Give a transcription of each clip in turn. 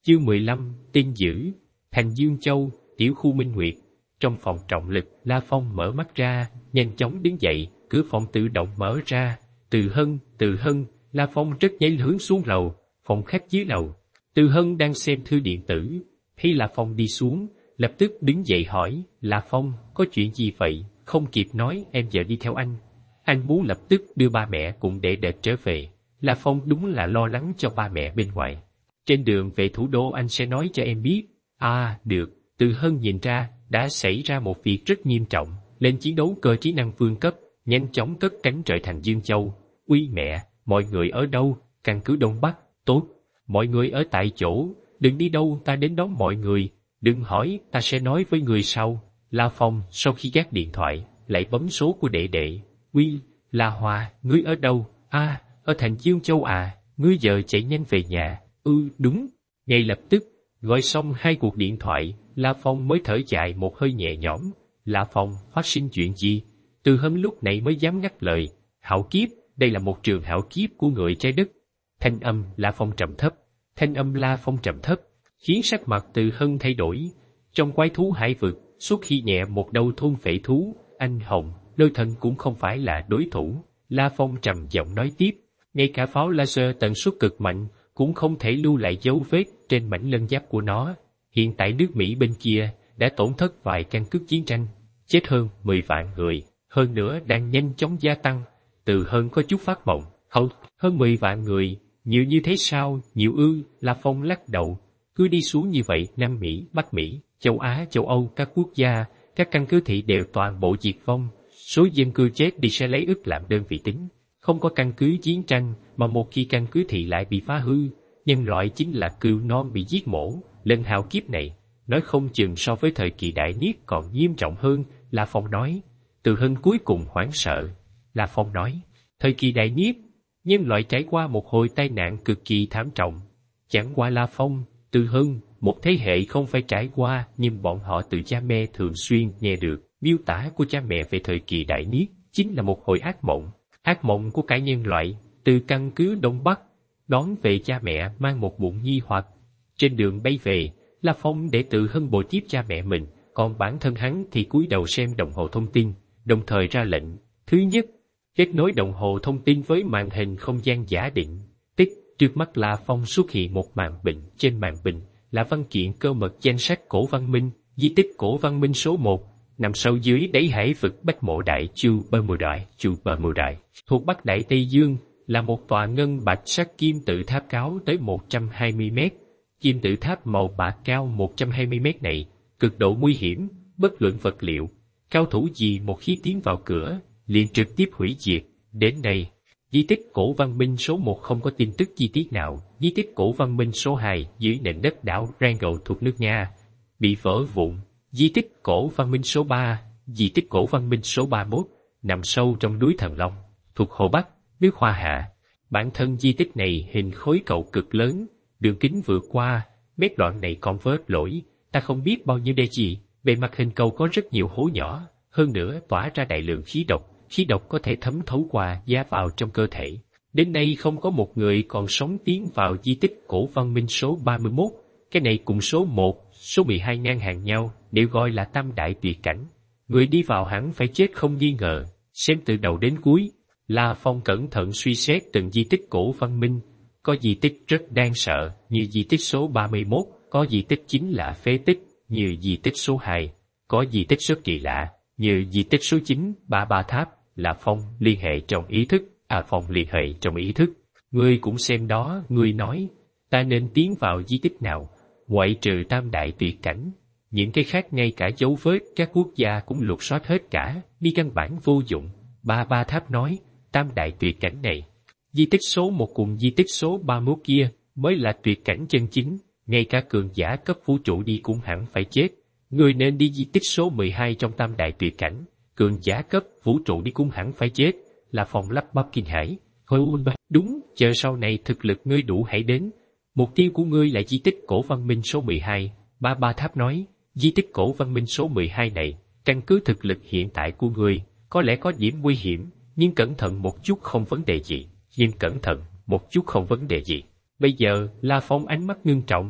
Chương 15, tin dữ. Thành Dương Châu, tiểu khu Minh Nguyệt. Trong phòng trọng lực, La Phong mở mắt ra, nhanh chóng đứng dậy, cửa phòng tự động mở ra. Từ Hân, La Phong rất nhanh hướng xuống lầu, phòng khách dưới lầu. Từ Hân đang xem thư điện tử, thấy La Phong đi xuống, lập tức đứng dậy hỏi, La Phong, có chuyện gì vậy? Không kịp nói, em giờ đi theo anh. Anh muốn lập tức đưa ba mẹ cùng đệ đệt trở về. La Phong đúng là lo lắng cho ba mẹ bên ngoài. Trên đường về thủ đô anh sẽ nói cho em biết. À, được. Từ Hân nhìn ra, đã xảy ra một việc rất nghiêm trọng, lên chiến đấu cơ trí năng vương cấp, nhanh chóng cất cánh rời thành Dương Châu. Uy mẹ, mọi người ở đâu? Căn cứ Đông Bắc. Tốt, mọi người ở tại chỗ, đừng đi đâu, ta đến đón mọi người. Đừng hỏi, ta sẽ nói với người sau. La Phong sau khi gác điện thoại, lại bấm số của đệ đệ. Uy, La Hoa, ngươi ở đâu? À, ở thành Dương Châu à, ngươi giờ chạy nhanh về nhà. Đúng. Ngay lập tức, gọi xong 2 cuộc điện thoại, La Phong mới thở dài một hơi nhẹ nhõm. La Phong, phát sinh chuyện gì? Từ Hân lúc này mới dám ngắt lời. Hạo kiếp, đây là một trường hạo kiếp của người trái đất. Thanh âm La Phong trầm thấp, khiến sắc mặt Từ Hân thay đổi. Trong quái thú hải vực, suốt khi nhẹ một đầu thôn phệ thú, anh Hồng, Lôi Thần cũng không phải là đối thủ. La Phong trầm giọng nói tiếp, ngay cả pháo laser tần suất cực mạnh cũng không thể lưu lại dấu vết trên mảnh lân giáp của nó. Hiện tại nước Mỹ bên kia đã tổn thất vài căn cứ chiến tranh, chết hơn 10 vạn người, hơn nữa đang nhanh chóng gia tăng. Từ Hân có chút phát mộng, hơn 10 vạn người, nhiều như thế sao? Nhiều ư? La Phong lắc đầu, cứ đi xuống như vậy, Nam Mỹ, Bắc Mỹ, châu Á, châu Âu, các quốc gia, các căn cứ thị đều toàn bộ diệt vong, số dân cư chết đi sẽ lấy ức làm đơn vị tính. Không có căn cứ chiến tranh, mà một khi căn cứ thị lại bị phá hư, nhân loại chính là cừu non bị giết mổ. Lần hạo kiếp này, nói không chừng so với thời kỳ đại niết còn nghiêm trọng hơn. La Phong nói. Từ Hân cuối cùng hoảng sợ. La Phong nói, thời kỳ đại niết, nhân loại trải qua một hồi tai nạn cực kỳ thảm trọng. Chẳng qua La Phong, Từ Hân, một thế hệ không phải trải qua, nhưng bọn họ từ cha mẹ thường xuyên nghe được miêu tả của cha mẹ về thời kỳ đại niết, chính là một hồi ác mộng của cả nhân loại. Từ căn cứ Đông Bắc đón về cha mẹ mang một bụng nghi hoặc. Trên đường bay về, La Phong để Từ Hân bồi tiếp cha mẹ mình, còn bản thân hắn thì cúi đầu xem đồng hồ thông tin, đồng thời ra lệnh. Thứ nhất, kết nối đồng hồ thông tin với màn hình không gian giả định. Tích, trước mắt La Phong xuất hiện một màn bình, trên màn bình là văn kiện cơ mật danh sách cổ văn minh, di tích cổ văn minh số 1, nằm sâu dưới đáy hải vực Bắc Mộ Đại Chu Bờ Mù Đại, thuộc Bắc Đại Tây Dương, là một tòa ngân bạch sắc kim tự tháp cao tới 120 mét. Kim tự tháp màu bạc cao 120 mét này, cực độ nguy hiểm, bất luận vật liệu, cao thủ gì một khi tiến vào cửa, liền trực tiếp hủy diệt. Đến nay, di tích cổ văn minh số 1 không có tin tức chi tiết nào. Di tích cổ văn minh số 2 dưới nền đất đảo Wrangel thuộc nước Nga bị vỡ vụn. Di tích cổ văn minh số 3, di tích cổ văn minh số 31, nằm sâu trong núi Thần Long, thuộc Hồ Bắc, nước Hoa Hạ. Bản thân di tích này hình khối cầu cực lớn, đường kính vượt qua, mép đoạn này còn vết lỗi, ta không biết bao nhiêu đây gì. Bề mặt hình cầu có rất nhiều hố nhỏ, hơn nữa tỏa ra đại lượng khí độc có thể thấm thấu qua da vào trong cơ thể. Đến nay không có một người còn sống tiến vào di tích cổ văn minh số 31, cái này cùng số 1, số 12 ngang hàng nhau, đều gọi là tam đại tuyệt cảnh. Người đi vào hẳn phải chết không nghi ngờ, xem từ đầu đến cuối. La Phong cẩn thận suy xét từng di tích cổ văn minh, có di tích rất đáng sợ, như di tích số 31, có di tích chính là phế tích, như di tích số 2, có di tích rất kỳ lạ, như di tích số 9, Ba Tháp. La Phong liên hệ trong ý thức, ngươi cũng xem đó, ngươi nói, ta nên tiến vào di tích nào, ngoại trừ tam đại tuyệt cảnh, những cái khác ngay cả dấu vết các quốc gia cũng lục soát hết cả, đi căn bản vô dụng. Ba Tháp nói, tam đại tuyệt cảnh này, di tích số 1 cùng di tích số 31 kia mới là tuyệt cảnh chân chính, ngay cả cường giả cấp vũ trụ đi cũng hẳn phải chết. Ngươi nên đi di tích số 12 trong tam đại tuyệt cảnh, cường giả cấp vũ trụ đi cũng hẳn phải chết. Là Phong lắp bắp kinh hãi. Đúng, chờ sau này thực lực ngươi đủ hãy đến. Mục tiêu của ngươi là di tích cổ văn minh số 12. Ba Tháp nói, di tích cổ văn minh số 12 này, căn cứ thực lực hiện tại của ngươi, có lẽ có điểm nguy hiểm, nhưng cẩn thận một chút không vấn đề gì. Bây giờ, La Phong ánh mắt ngưng trọng.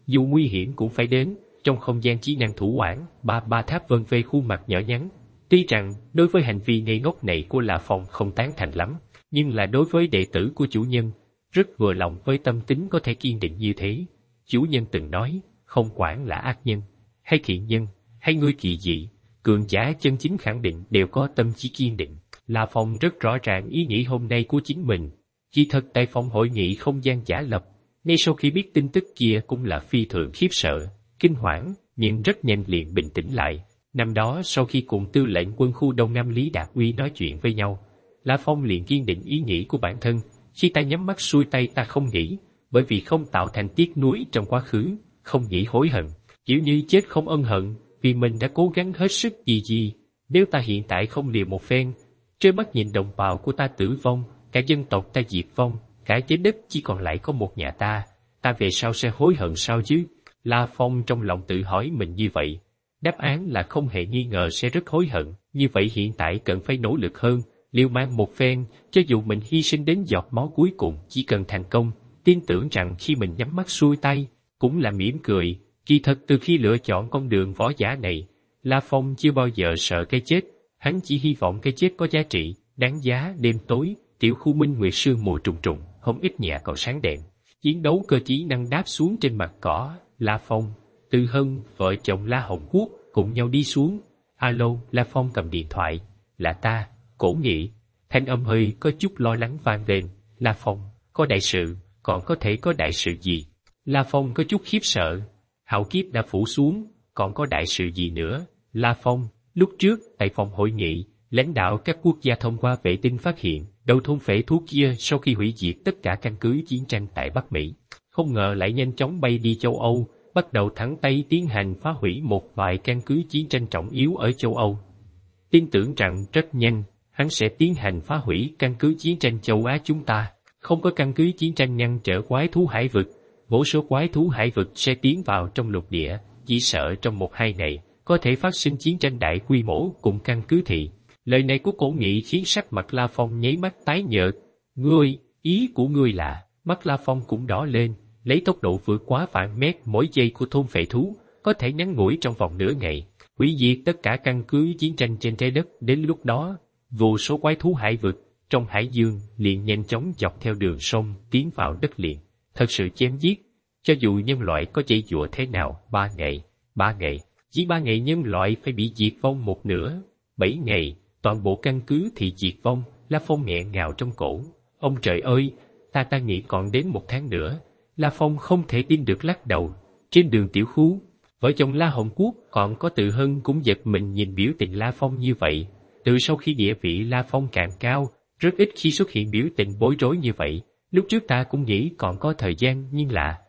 dù nguy hiểm cũng phải đến. Trong không gian trí năng thủ quản, ba tháp vân về khuôn mặt nhỏ nhắn. Tuy rằng, đối với hành vi ngây ngốc này của La Phong không tán thành lắm, nhưng là đối với đệ tử của chủ nhân, rất vừa lòng với tâm tính có thể kiên định như thế. Chủ nhân từng nói, không quản là ác nhân, hay thiện nhân, hay người kỳ dị, cường giả chân chính khẳng định đều có tâm trí kiên định. La Phong rất rõ ràng ý nghĩ hôm nay của chính mình. Kỳ thật tại phòng hội nghị không gian giả lập, ngay sau khi biết tin tức kia cũng là phi thường khiếp sợ, kinh hoảng, nhưng rất nhanh liền bình tĩnh lại. Năm đó sau khi cùng tư lệnh quân khu Đông Nam Lý Đạt Uy nói chuyện với nhau, La Phong liền kiên định ý nghĩ của bản thân. Khi ta nhắm mắt xuôi tay ta không nghĩ, bởi vì không tạo thành tiếc nuối trong quá khứ, không nghĩ hối hận, kiểu như chết không ân hận, vì mình đã cố gắng hết sức gì. Nếu ta hiện tại không liều một phen, trơ mắt nhìn đồng bào của ta tử vong, cả dân tộc ta diệt vong, cả trái đất chỉ còn lại có một nhà ta về sau sẽ hối hận sao chứ? La Phong trong lòng tự hỏi mình như vậy. Đáp án là không hề nghi ngờ sẽ rất hối hận, như vậy hiện tại cần phải nỗ lực hơn, liều mạng một phen, cho dù mình hy sinh đến giọt máu cuối cùng chỉ cần thành công, tin tưởng rằng khi mình nhắm mắt xuôi tay, cũng là mỉm cười. Kỳ thật từ khi lựa chọn con đường võ giả này, La Phong chưa bao giờ sợ cái chết, hắn chỉ hy vọng cái chết có giá trị, đáng giá. Đêm tối, tiểu khu Minh Nguyệt sương mù trùng trùng, không ít nhà còn sáng đèn. Chiến đấu cơ trí năng đáp xuống trên mặt cỏ, La Phong, Từ Hân, vợ chồng La Hồng Quốc cùng nhau đi xuống. Alo, La Phong cầm điện thoại. Là ta, Cổ Nghị. Thanh âm hơi có chút lo lắng vang lên. La Phong, có đại sự, còn có thể có đại sự gì? La Phong có chút khiếp sợ. Hạo kiếp đã phủ xuống, còn có đại sự gì nữa? La Phong, lúc trước, tại phòng hội nghị, lãnh đạo các quốc gia thông qua vệ tinh phát hiện, đầu thôn phệ thú kia sau khi hủy diệt tất cả căn cứ chiến tranh tại Bắc Mỹ, không ngờ lại nhanh chóng bay đi châu Âu, bắt đầu thẳng tay tiến hành phá hủy một vài căn cứ chiến tranh trọng yếu ở châu Âu. Tin tưởng rằng rất nhanh, hắn sẽ tiến hành phá hủy căn cứ chiến tranh châu Á chúng ta. Không có căn cứ chiến tranh ngăn trở quái thú hải vực, vô số quái thú hải vực sẽ tiến vào trong lục địa, chỉ sợ trong 1-2 ngày, có thể phát sinh chiến tranh đại quy mô cùng căn cứ thị. Lời này của Cổ Nghị khiến sắc mặt La Phong nháy mắt tái nhợt. Ngươi, ý của ngươi là, mắt La Phong cũng đỏ lên, lấy tốc độ vượt quá vạn mét mỗi giây của thôn phệ thú, có thể ngắn ngủi trong vòng nửa ngày, hủy diệt tất cả căn cứ chiến tranh trên trái đất. Đến lúc đó, vô số quái thú hải vực trong hải dương liền nhanh chóng dọc theo đường sông tiến vào đất liền, thật sự chém giết. Cho dù nhân loại có dãy dụa thế nào, 3 ngày, chỉ 3 ngày nhân loại phải bị diệt vong một nửa. 7 ngày, toàn bộ căn cứ thì diệt vong. La Phong nghẹn ngào trong cổ. Ông trời ơi, ta nghĩ còn đến 1 tháng nữa. La Phong không thể tin được lắc đầu. Trên đường tiểu khu, vợ chồng La Hồng Quốc còn có Từ Hân cũng giật mình nhìn biểu tình La Phong như vậy. Từ sau khi địa vị La Phong càng cao, rất ít khi xuất hiện biểu tình bối rối như vậy. Lúc trước ta cũng nghĩ còn có thời gian, nhưng là,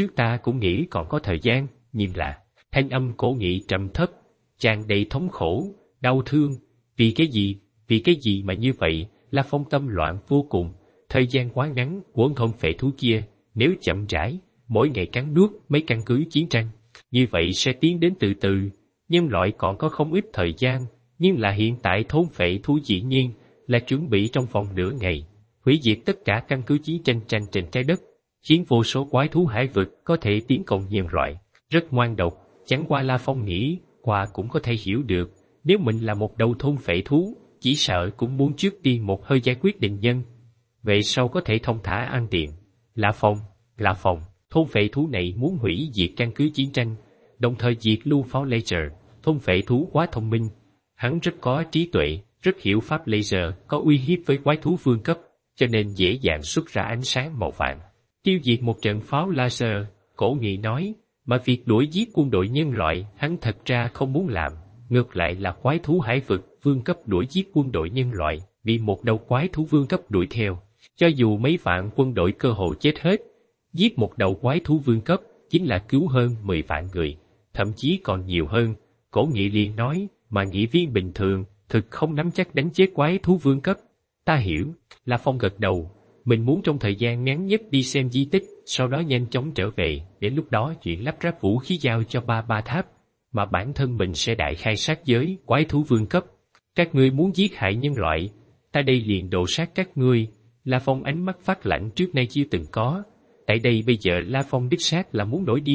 thanh âm Cổ Nghị trầm thấp, tràn đầy thống khổ, đau thương. Vì cái gì mà như vậy? La Phong tâm loạn vô cùng. Thời gian quá ngắn của thôn phệ thú kia, nếu chậm rãi, mỗi ngày cắn nuốt mấy căn cứ chiến tranh, như vậy sẽ tiến đến từ từ. Nhân loại còn có không ít thời gian, nhưng là hiện tại thôn phệ thú dĩ nhiên là chuẩn bị trong vòng nửa ngày, hủy diệt tất cả căn cứ chiến tranh trên trái đất, khiến vô số quái thú hải vực có thể tiến công nhân loại. Rất ngoan độc, chẳng qua La Phong nghĩ, qua cũng có thể hiểu được, nếu mình là một đầu thôn phệ thú, chỉ sợ cũng muốn trước tiên một hơi giải quyết định nhân, về sau có thể thông thả ăn tiền. La Phong, thôn phệ thú này muốn hủy diệt căn cứ chiến tranh, đồng thời diệt lưu pháo laser. Thôn phệ thú quá thông minh, hắn rất có trí tuệ, rất hiểu pháp laser có uy hiếp với quái thú vương cấp, cho nên dễ dàng xuất ra ánh sáng màu vàng, tiêu diệt một trận pháo laser. Cổ Nghị nói, mà việc đuổi giết quân đội nhân loại hắn thật ra không muốn làm, ngược lại là quái thú hải vực vương cấp đuổi giết quân đội nhân loại, bị một đầu quái thú vương cấp đuổi theo. Cho dù mấy vạn quân đội cơ hồ chết hết, giết một đầu quái thú vương cấp chính là cứu hơn 10 vạn người, thậm chí còn nhiều hơn. Cổ Nghị liền nói, mà nghị viên bình thường thực không nắm chắc đánh chết quái thú vương cấp. Ta hiểu. La Phong gật đầu. Mình muốn trong thời gian ngắn nhất đi xem di tích, sau đó nhanh chóng trở về. Đến lúc đó chuyện lắp ráp vũ khí giao cho ba tháp, mà bản thân mình sẽ đại khai sát giới quái thú vương cấp. Các ngươi muốn giết hại nhân loại, ta đây liền đồ sát các ngươi. La Phong ánh mắt phát lạnh trước nay chưa từng có. Tại đây bây giờ La Phong đích xác là muốn nổi điên,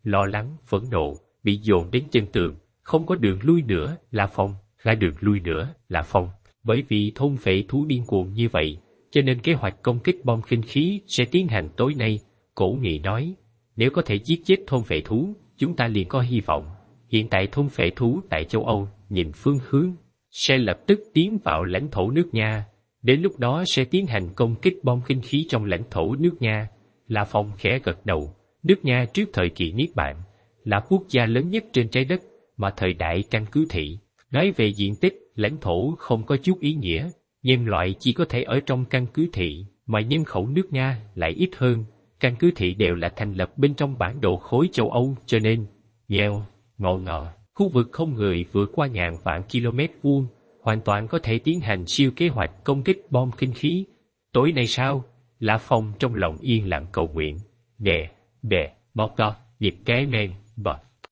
lo lắng, phẫn nộ, bị dồn đến chân tường, không có đường lui nữa, La Phong, ra đường lui nữa, La Phong. Bởi vì thôn phệ thú điên cuồng như vậy, cho nên kế hoạch công kích bom kinh khí sẽ tiến hành tối nay. Cổ Nghị nói, nếu có thể giết chết thôn phệ thú, chúng ta liền có hy vọng. Hiện tại thôn phệ thú tại châu Âu nhìn phương hướng, sẽ lập tức tiến vào lãnh thổ nước Nga. Đến lúc đó sẽ tiến hành công kích bom kinh khí trong lãnh thổ nước Nga. La Phong khẽ gật đầu. Nước Nga trước thời kỳ Niết Bàn là quốc gia lớn nhất trên trái đất, mà thời đại căn cứ thị. Nói về diện tích, lãnh thổ không có chút ý nghĩa. Nhân loại chỉ có thể ở trong căn cứ thị, mà nhân khẩu nước Nga lại ít hơn. Căn cứ thị đều là thành lập bên trong bản đồ khối châu Âu, cho nên nghèo, ngọ, khu vực không người vượt qua ngàn vạn km vuông, hoàn toàn có thể tiến hành siêu kế hoạch công kích bom kinh khí. Tối nay sao? Lã Phong trong lòng yên lặng cầu nguyện. Bè, bọt to, dịp cái men, bọt.